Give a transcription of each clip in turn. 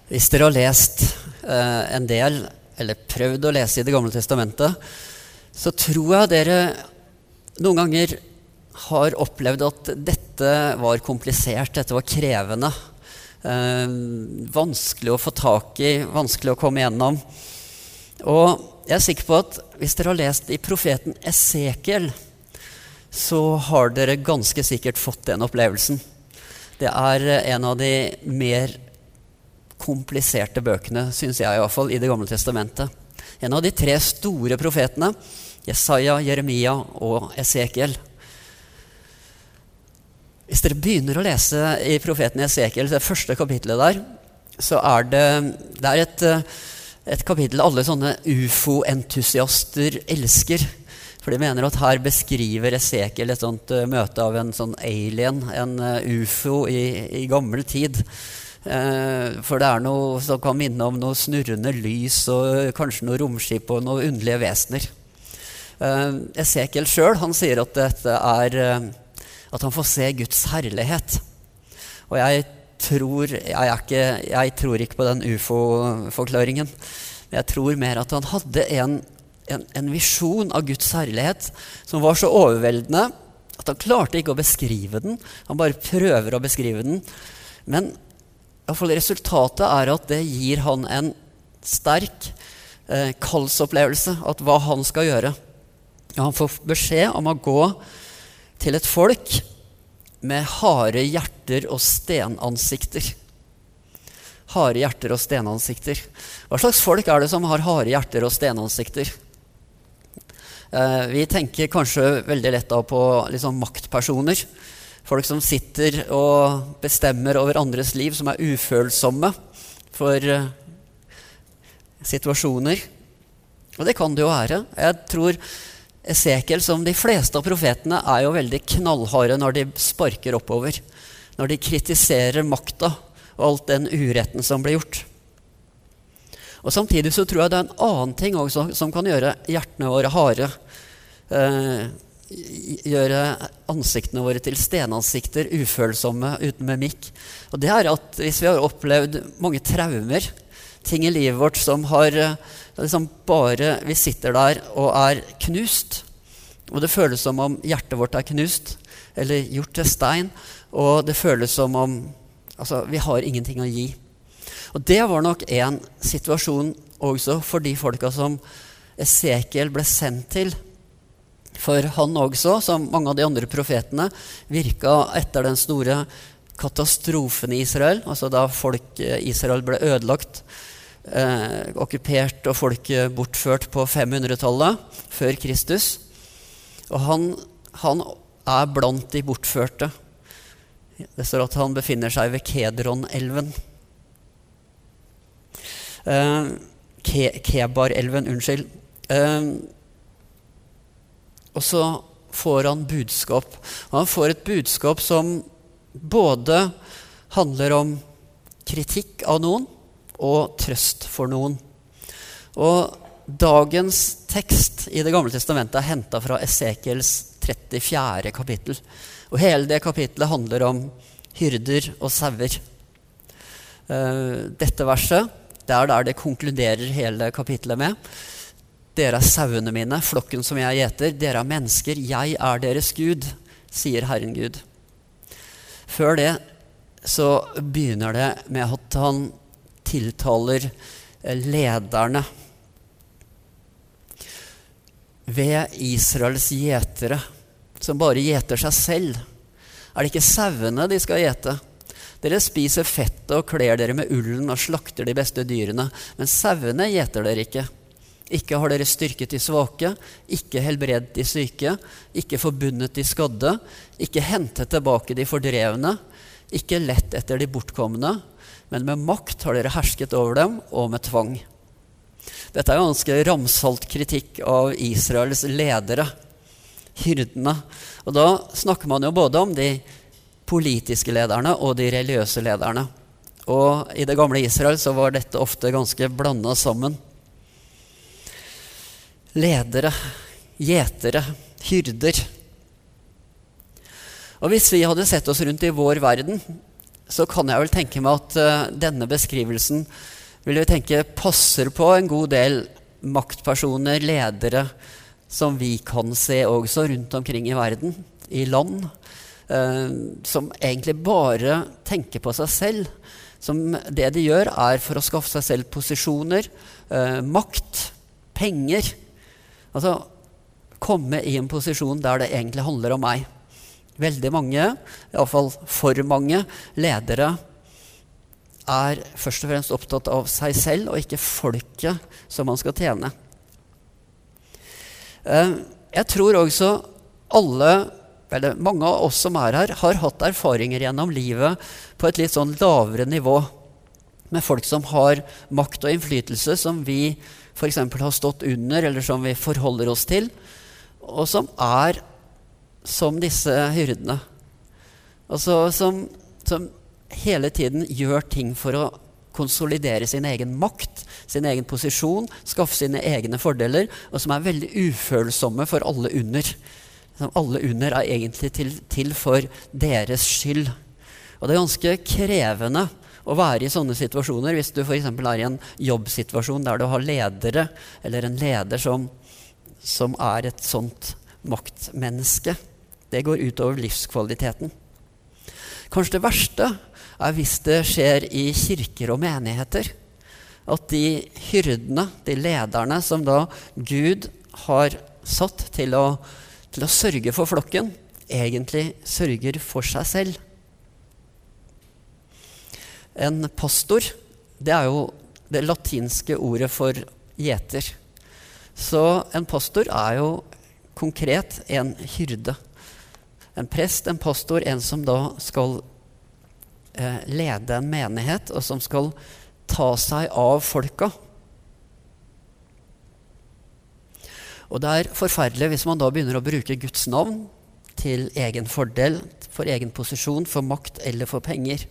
Hvis dere har lest en del, eller prøvd å lese i Det gamle testamentet, så tror jeg dere noen ganger har opplevd at dette var komplisert, dette var krevende, vanskelig å få tak i, vanskelig å komme gjennom. Og jeg er sikker på at hvis dere har lest i profeten Esekiel, så har dere ganske sikkert fått den opplevelsen. Det er en av de mer kompliserte bøkene, synes jeg i hvert fall, i Det gamle testamentet. En av de 3 store profetene, Jesaja, Jeremia og Esekiel. Hvis dere begynner å lese i profeten Esekiel, det første kapitlet der, så er det et kapittel alle sånne UFO-entusiaster elsker. For de mener at her beskriver Esekiel et sånt møte av en sånn alien, en UFO i gammel tid. For det er noe som kan minne om noe snurrende lys og kanskje noe romskip og noe underlige vesener. Esekiel selv, han sier at dette er at han får se Guds herlighet. Og jeg tror ikke på den UFO-forklaringen. Jeg tror mer at han hadde en visjon av Guds herlighet som var så overveldende at han klarte ikke å beskrive den. Han bare prøver å beskrive den. Men i hvert fall resultatet er at det gir han en sterk kallsopplevelse at hva han skal gjøre. Han får beskjed om å gå til et folk med harde hjerter og stenansikter. Harde hjerter og stenansikter. Hva slags folk er det som har harde hjerter og stenansikter? Vi tenker kanskje veldig lett da på liksom maktpersoner. Folk som sitter og bestemmer over andres liv, som er ufølsomme for situasjoner. Og det kan det jo være. Jeg tror Esekiel, som de fleste av profetene, er jo veldig knallharde når de sparker oppover. Når de kritiserer makta og alt den uretten som blir gjort. Og samtidig så tror jeg det er en annen ting også som kan gjøre hjertene våre harde. Gjøre ansiktene våre til stenansikter, ufølsomme, uten mimikk. Og det er at hvis vi har opplevd mange traumer, ting i livet vårt som har liksom bare, vi sitter der og er knust, og det føles som om hjertet vårt er knust, eller gjort til stein, og det føles som om vi har ingenting å gi. Og det var nok en situasjon også for de folka som Esekiel ble sendt til. For han også, som mange av de andre profetene, virket etter den store katastrofen i Israel, altså da Israel ble ødelagt, okkupert og folk bortført på 500-tallet før Kristus. Og han er blant de bortførte. Det står at han befinner seg ved Kedron-elven. Kebar-elven, unnskyld. Og så får han budskap. Han får et budskap som både handler om kritikk av noen og trøst for noen. Og dagens tekst i Det gamle testamentet er hentet fra Esekiels 34. kapittel. Og hele det kapittelet handler om hyrder og sauer. Dette verset, det er der det konkluderer hele kapittelet med. Dere er sauene mine, flokken som jeg gjeter. Dere er mennesker, jeg er deres Gud, sier Herren Gud. Før det så begynner det med at han tiltaler lederne ved Israels gjetere, som bare gjeter seg selv. Er det ikke sauene de skal gjete? Dere spiser fettet og kler dere med ullen og slakter de beste dyrene, men sauene gjeter dere ikke. Ikke har dere styrket de svake, ikke helbredet de syke, ikke forbundet de skadde, ikke hentet tilbake de fordrevne, ikke lett etter de bortkomne, men med makt har dere hersket over dem, og med tvang. Dette er ganske ramsalt kritikk av Israels ledere, hyrdene. Og da snakker man jo både om de politiske lederne og de religiøse lederne. Og i det gamle Israel så var dette ofte ganske blandet sammen. Ledere, gjetere, hyrder. Og hvis vi hadde sett oss rundt i vår verden, så kan jeg vel tenke meg at denne beskrivelsen vil jeg tenke passer på en god del maktpersoner, ledere, som vi kan se også rundt omkring i verden, i land, som egentlig bare tenker på seg selv, som det de gjør for å skaffe seg selv posisjoner, makt, penger, altså komme i en posisjon der det egentlig handler om meg. Veldig mange, i hvert fall for mange ledere, først og fremst opptatt av seg selv og ikke folket som man skal tjene. Jeg tror også mange av oss som her, har hatt erfaringer gjennom livet på et litt sånn lavere nivå, med folk som har makt og innflytelse, som vi for eksempel har stått under, eller som vi forholder oss til, og som som disse hyrdene. Altså som hele tiden gjør ting for å konsolidere sin egen makt, sin egen posisjon, skaffe sine egne fordeler, og som veldig ufølsomme for alle under. Alle under egentlig til for deres skyld. Og det ganske krevende å være i sånne situasjoner, hvis du for eksempel i en jobbsituasjon der du har ledere, eller en leder som et sånt maktmenneske. Det går ut over livskvaliteten. Kanskje det verste hvis det skjer i kirker og menigheter, at de hyrdene, de lederne som da Gud har satt til å sørge for flokken, egentlig sørger for seg selv. En pastor, det jo det latinske ordet for gjeter. Så en pastor jo konkret en hyrde. En prest, en pastor, en som da skal lede en menighet, og som skal ta seg av folka. Og det forferdelig hvis man da begynner å bruke Guds navn til egen fordel, for egen posisjon, for makt eller for penger.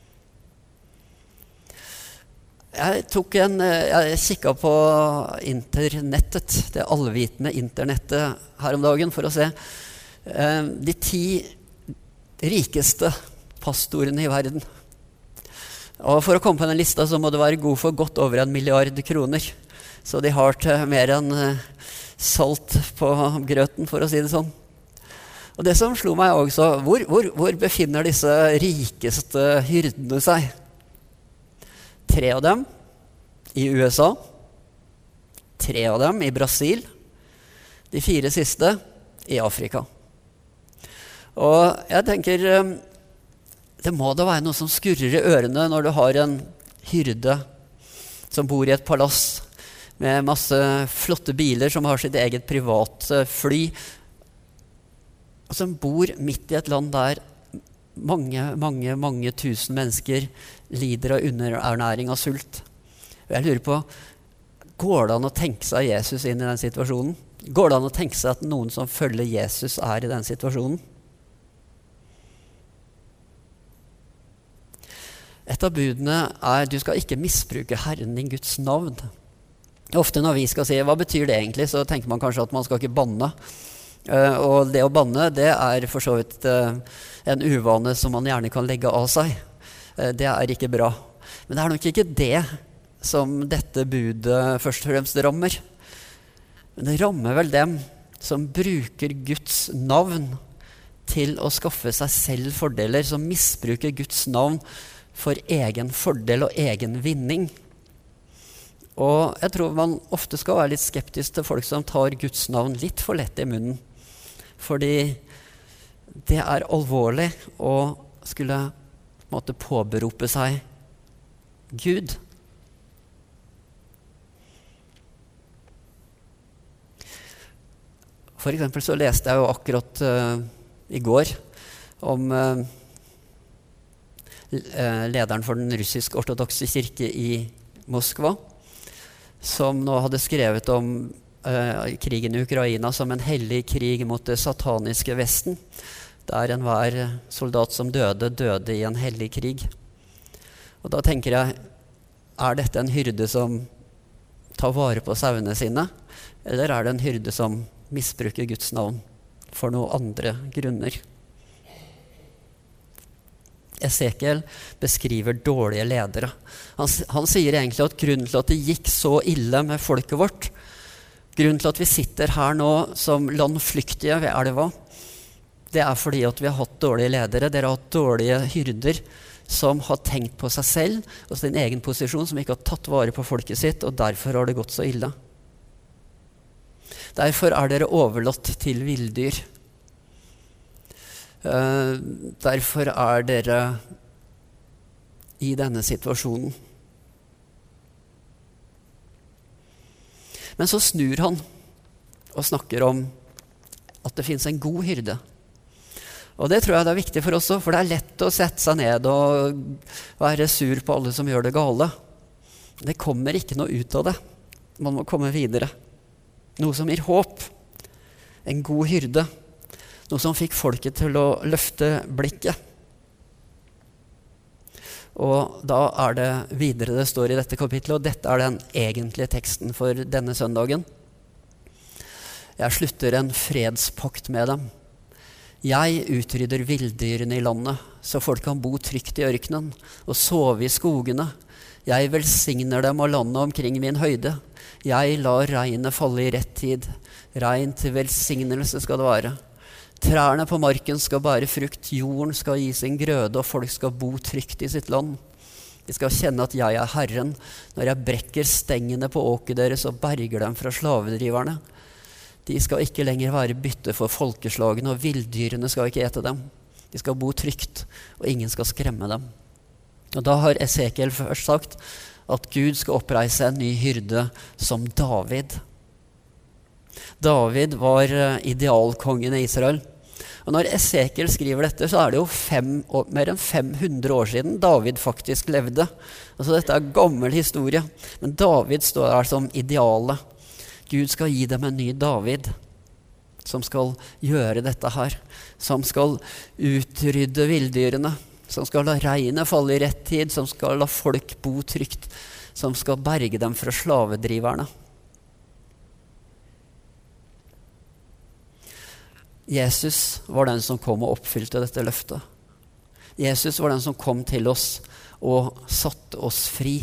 Jeg kikket på internettet, det allvitende internettet her om dagen, for å se de 10 rikeste pastorene i verden. Og for å komme på den lista så må du være god for godt over 1 milliard kroner. Så de har til mer enn salt på grøten, for å si det sånn. Og det som slo meg også, hvor befinner disse rikeste hyrdene seg? 3 av dem i USA, 3 av dem i Brasil, de 4 siste i Afrika. Og jeg tenker, det må da være noe som skurrer i ørene når du har en hyrde som bor i et palass med masse flotte biler, som har sitt eget privatfly, og som bor midt i et land der mange tusen mennesker lider av underernæring og sult. Jeg lurer på, går det an å tenke seg Jesus inn i den situasjonen? Går det an å tenke seg at noen som følger Jesus i den situasjonen? Et av budene du skal ikke misbruke Herren din Guds navn. Ofte når vi skal si, hva betyr det egentlig, så tenker man kanskje at man skal ikke banne. Og det å banne, det for så vidt en uvane som man gjerne kan legge av seg. Det ikke bra. Men det nok ikke det som dette budet først og fremst rammer. Men det rammer vel dem som bruker Guds navn til å skaffe seg selv fordeler, som misbruker Guds navn for egen fordel og egen vinning. Og jeg tror man ofte skal være litt skeptisk til folk som tar Guds navn litt for lett i munnen. Fordi det alvorlig å skulle påberope seg Gud. For eksempel så leste jeg jo akkurat i går om lederen for den russisk-ortodokse kirke i Moskva, som nå hadde skrevet om krigen i Ukraina som en hellig krig mot det sataniske Vesten, der enhver soldat som døde i en hellig krig. Og da tenker jeg, dette en hyrde som tar vare på sauene sine, eller det en hyrde som misbruker Guds navn for noen andre grunner? Esekiel beskriver dårlige ledere. Han sier egentlig at grunnen til at det gikk så ille med folket vårt, grunnen til at vi sitter her nå som landflyktige ved elva, det fordi at vi har hatt dårlige ledere. Dere har hatt dårlige hyrder som har tenkt på seg selv og sin egen posisjon, som ikke har tatt vare på folket sitt, og derfor har det gått så ille. Derfor dere overlatt til villdyr. Derfor dere i denne situasjonen. Men så snur han og snakker om at det finnes en god hyrde. Og det tror jeg det er viktig for oss også, for det er lett å sette seg ned og være sur på alle som gjør det gale. Det kommer ikke noe ut av det. Man må komme videre. Noe som gir håp. En god hyrde. Noe som fikk folket til å løfte blikket. Og da det videre det står i dette kapitlet, og dette den egentlige teksten for denne søndagen. Jeg slutter en fredspakt med dem. Jeg utrydder vilddyrene i landet, så folk kan bo trygt i ørkenen og sove i skogene. Jeg velsigner dem og landet omkring min høyde. Jeg lar regnet falle i rett tid. Regn til velsignelse skal det være. Trærne på marken skal bære frukt, jorden skal gi sin grøde, og folk skal bo trygt i sitt land. De skal kjenne at jeg Herren, når jeg brekker stengene på åket deres og berger dem fra slavedriverne. De skal ikke lenger være bytte for folkeslagene, og vilddyrene skal ikke ete dem. De skal bo trygt, og ingen skal skremme dem. Og da har Esekiel først sagt at Gud skal oppreise en ny hyrde som David. David var idealkongen i Israel. Og når Esekiel skriver dette, så det jo mer enn 500 år siden David faktisk levde. Altså dette gammel historie, men David står der som idealet. Gud skal gi dem en ny David, som skal gjøre dette her, som skal utrydde vilddyrene, som skal la regnet falle i rett tid, som skal la folk bo trygt, som skal berge dem fra slavedriverne. Jesus var den som kom og oppfylte dette løftet. Jesus var den som kom til oss og satte oss fri.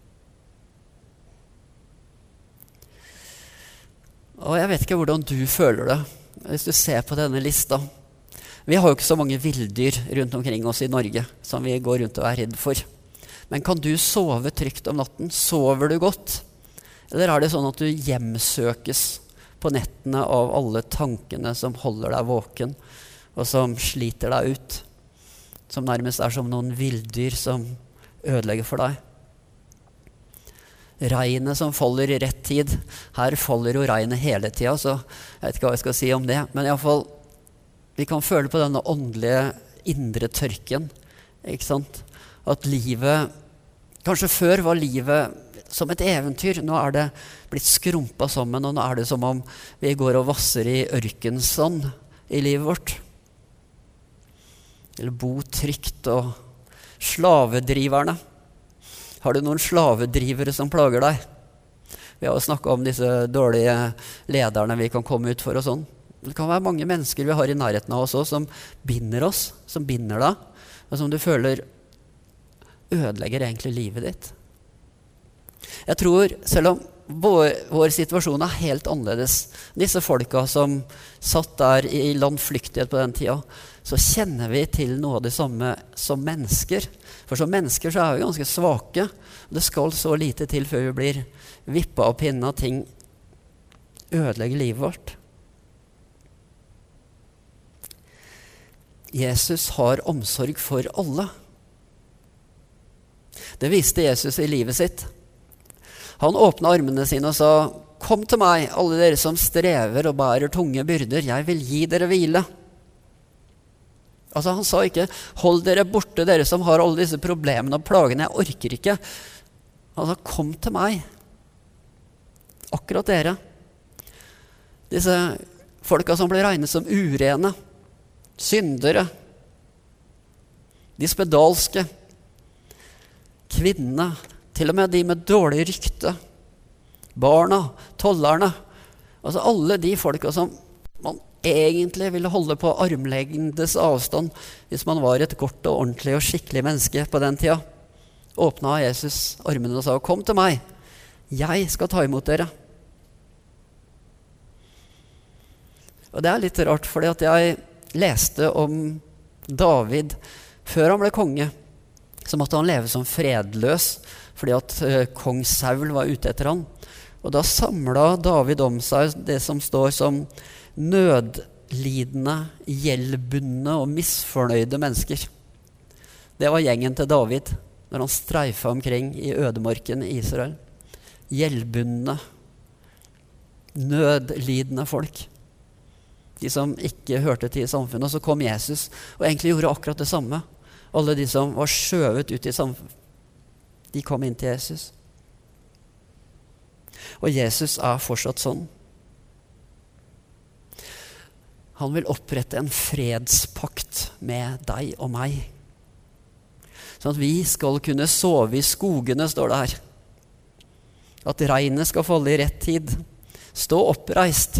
Og jeg vet ikke hvordan du føler det, hvis du ser på denne lista. Vi har jo ikke så mange villdyr rundt omkring oss i Norge som vi går rundt og redd for. Men kan du sove trygt om natten? Sover du godt? Eller det sånn at du hjemsøkes på nettene av alle tankene som holder deg våken, og som sliter deg ut, som nærmest som noen villdyr som ødelegger for deg? Regnet som faller i rett tid. Her faller jo regnet hele tiden, så jeg vet ikke hva jeg skal si om det. Men i alle fall, vi kan føle på denne åndelige indre tørken. Ikke sant? At livet, kanskje før var livet som et eventyr. Nå det blitt skrumpet sammen, og nå det som om vi går og vasser i ørkensand i livet vårt. Eller bo trygt, og slavedriverne. Har du noen slavedrivere som plager deg? Vi har jo snakket om disse dårlige lederne vi kan komme ut for og sånn. Det kan være mange mennesker vi har i nærheten av oss også, som binder oss, som binder deg, og som du føler ødelegger egentlig livet ditt. Jeg tror, selv om vår situasjon helt annerledes, disse folka som satt der i landflyktighet på den tida, så kjenner vi til noe av det samme som mennesker. For som mennesker så vi ganske svake. Det skal så lite til før vi blir vippet av pinnen av ting ødelegger livet vårt. Jesus har omsorg for alle. Det viste Jesus i livet sitt. Han åpnet armene sine og sa: «Kom til meg, alle dere som strever og bærer tunge byrder. Jeg vil gi dere hvile.» Altså han sa ikke: «Hold dere borte, dere som har alle disse problemene og plagene. Jeg orker ikke.» Han sa: «Kom til meg. Akkurat dere. Disse folka som ble regnet som urene, syndere, de spedalske, kvinnene, til og med de med dårlig rykte, barna, tollerne. Altså alle de folka som man egentlig ville holde på armlengdes avstand hvis man var et godt og ordentlig og skikkelig menneske på den tida, åpnet Jesus armene og sa, kom til meg, jeg skal ta imot dere. Og det litt rart, fordi at jeg leste om David før han ble konge, så måtte han leve som fredløs, fordi at kong Saul var ute etter han. Og da samlet David om seg det som står som nødlidende, gjeldbundne og misfornøyde mennesker. Det var gjengen til David, når han streifet omkring i ødemarken i Israel. Gjeldbundne, nødlidende folk. De som ikke hørte til i samfunnet. Og så kom Jesus og egentlig gjorde akkurat det samme. Alle de som var skjøvet ut i samfunnet, de kom inn til Jesus. Og Jesus fortsatt sånn. Han vil opprette en fredspakt med deg og meg. Sånn at vi skal kunne sove i skogene, står det her. At regnet skal falle i rett tid. Stå oppreist.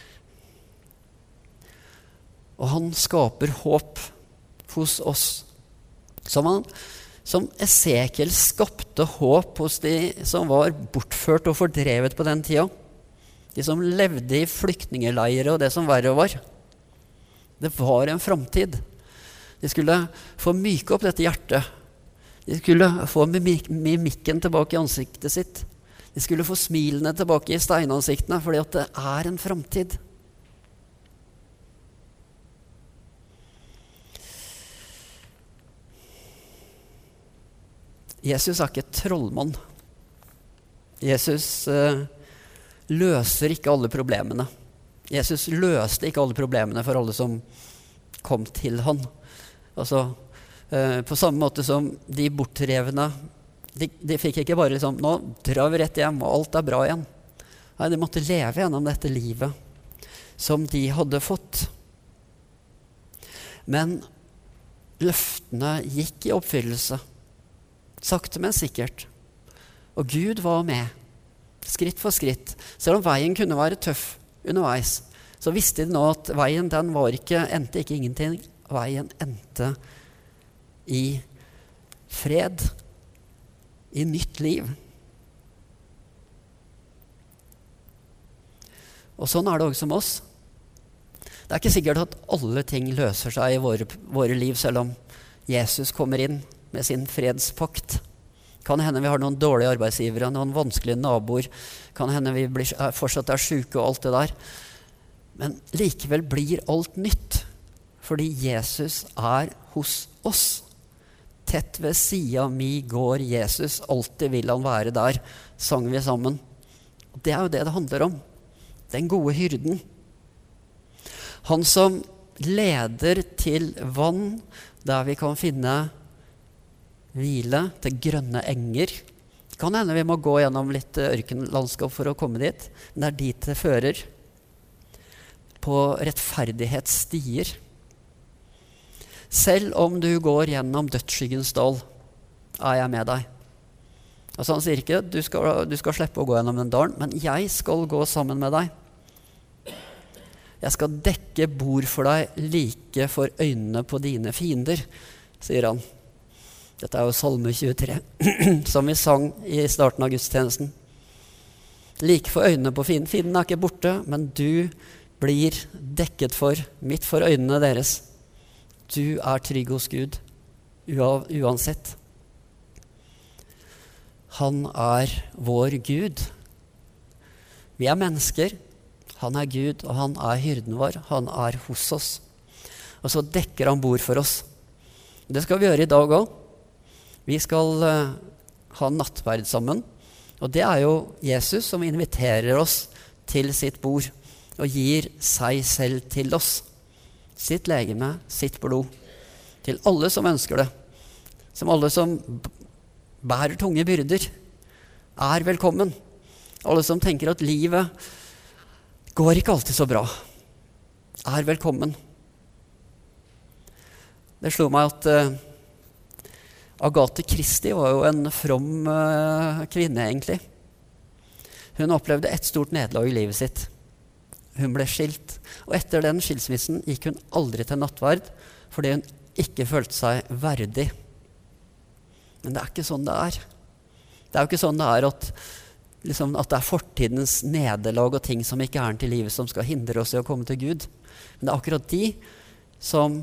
Og han skaper håp hos oss. Som Esekiel skapte håp hos de som var bortført og fordrevet på den tida. De som levde i flyktningeleire og det som verre var. Det var en framtid. De skulle få myke opp dette hjertet. De skulle få mimikken tilbake i ansiktet sitt. De skulle få smilene tilbake i steinansiktene, fordi at det en framtid. Jesus ikke et trollmann. Jesus løser ikke alle problemene. Jesus løste ikke alle problemene for alle som kom til han. Altså, på samme måte som de bortrevne, de fikk ikke bare liksom, nå drar vi rett hjem, og alt bra igjen. Nei, de måtte leve gjennom dette livet som de hadde fått. Men løftene gikk i oppfyllelse. Sakte, men sikkert. Og Gud var med, skritt for skritt. Selv om veien kunne være tøff underveis, så visste de nå at veien den endte ikke ingenting. Veien endte i fred, i nytt liv. Og sånn det også med oss. Det ikke sikkert at alle ting løser seg i våre liv, selv om Jesus kommer inn med sin fredspakt. Kan hende vi har noen dårlige arbeidsgivere, noen vanskelige naboer, kan hende vi fortsatt syke og alt det der. Men likevel blir alt nytt, fordi Jesus hos oss. Tett ved siden mi går Jesus, alltid vil han være der, sang vi sammen. Og det jo det handler om, den gode hyrden. Han som leder til vann, der vi kan finne hvile til grønne enger. Det kan hende vi må gå gjennom litt ørkenlandskap for å komme dit, men det dit det fører. På rettferdighetsstier. Selv om du går gjennom dødsskyggens dal, jeg med deg. Altså han sier ikke, du skal slippe å gå gjennom den dalen, men jeg skal gå sammen med deg. Jeg skal dekke bord for deg like for øynene på dine fiender, sier han. Dette jo Salme 23, som vi sang i starten av gudstjenesten. Like for øynene på fienden. Fienden ikke borte, men du blir dekket midt for øynene deres. Du trygg hos Gud, uansett. Han vår Gud. Vi mennesker. Han Gud, og han hyrden vår. Han hos oss. Og så dekker han bord for oss. Det skal vi gjøre i dag også. Vi skal ha nattverd sammen, og det jo Jesus som inviterer oss til sitt bord og gir seg selv til oss. Sitt legeme, sitt blod. Til alle som ønsker det. Som alle som bærer tunge byrder, velkommen. Alle som tenker at livet går ikke alltid så bra, velkommen. Det slo meg at Agathe Christie var jo en from kvinne, egentlig. Hun opplevde et stort nederlag i livet sitt. hun ble skilt. Og etter den skilsmissen gikk hun aldri til nattverd, fordi hun ikke følte seg verdig. Men det er ikke sånn det er. Det er jo ikke sånn det er at det er fortidens nederlag og ting som ikke er til livet, som skal hindre oss i å komme til Gud. Men det er akkurat de som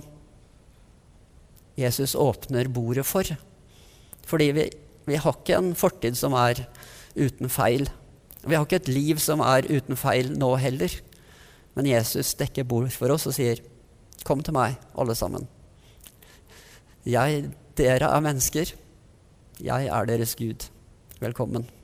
Jesus åpner bordet for. Fordi vi har ikke en fortid som er uten feil. Vi har ikke et liv som er uten feil nå heller. Men Jesus dekker bord for oss og sier, kom til meg, alle sammen. Dere er mennesker. Jeg er deres Gud. Velkommen.